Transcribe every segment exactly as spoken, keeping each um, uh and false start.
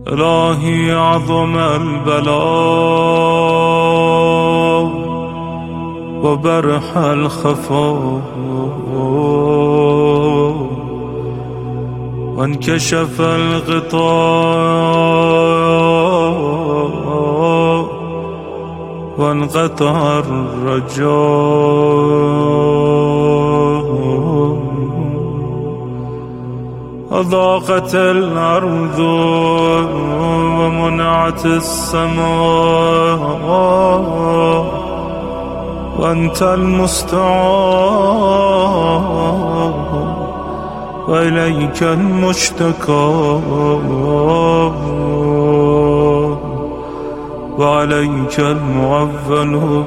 إلهي عظم البلاء وبرح الخفاء وانكشف الغطاء وانقطع الرجاء وضاقت الأرض ومنعت السماء وأنت المستعان وإليك المشتكى وعليك المعول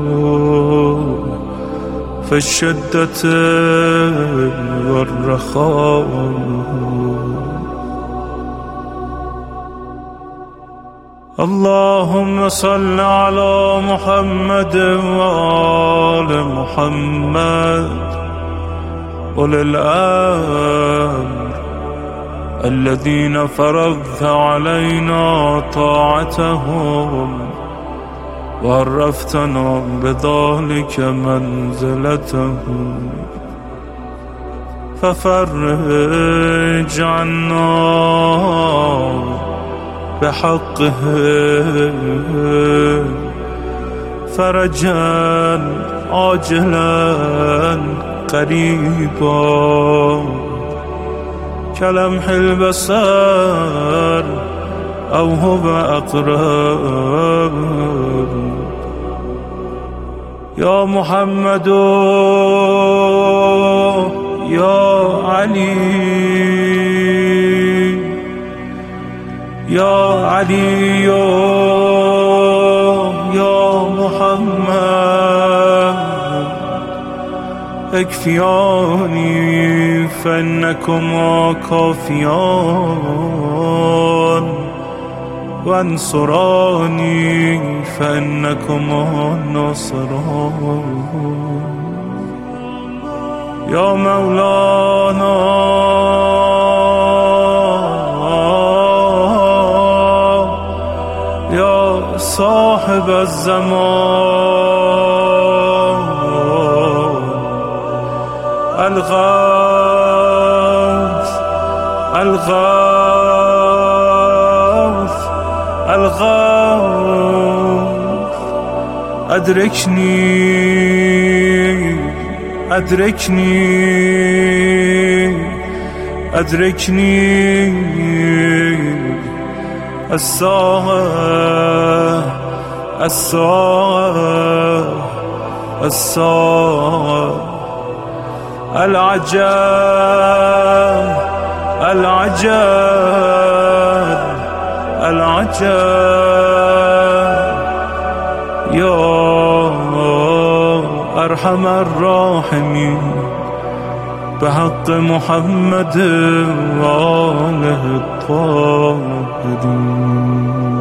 في الشدة والرخاء. اللهم صل على محمد وآل محمد أولي الأمر الذين فرضت علينا طاعتهم وعرفتنا بذلك منزلتهم، ففرج عنا بحقهم فرجا عاجلا قريبا كلمح البصر أو هو أقرب. يا محمد يا علي يا علي يا محمد اكفياني فإنكما كافيان وانصراني فإنكما ناصران. يا مولانا يا صاحب الزمان الغوث الغوث الغوث أدركني أدركني أدركني الساعة الساعة الساعة العجب العجب العجب. يا أرحم الراحمين بحق محمد وآله الطاهرين.